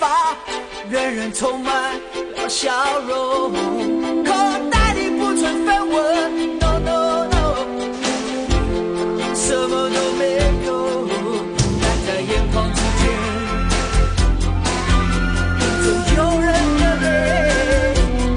发，人人充满了笑容，口袋里不存绯闻 ，no no no， 什么都没有，但在眼眶之间，总有人的泪，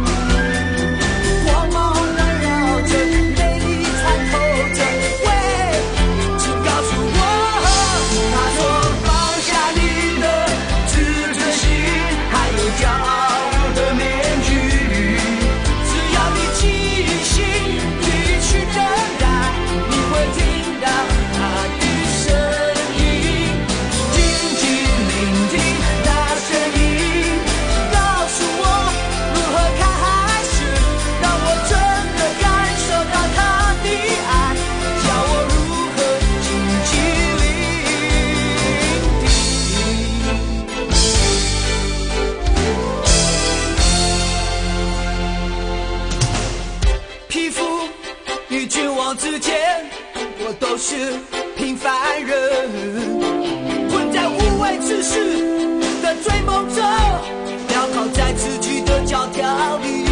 光芒环绕着，美丽穿透着，喂，请告诉我，他说放下你的自尊心，还有骄傲的面具，只要你尽心地去等待，你会听到他的声音，静静聆听他声音，告诉我如何开始，让我真的感受到他的爱，教我如何静静聆听。皮肤与绝望之间，我都是平凡人，困在无谓之事的追梦中，镣铐在自己的教条里。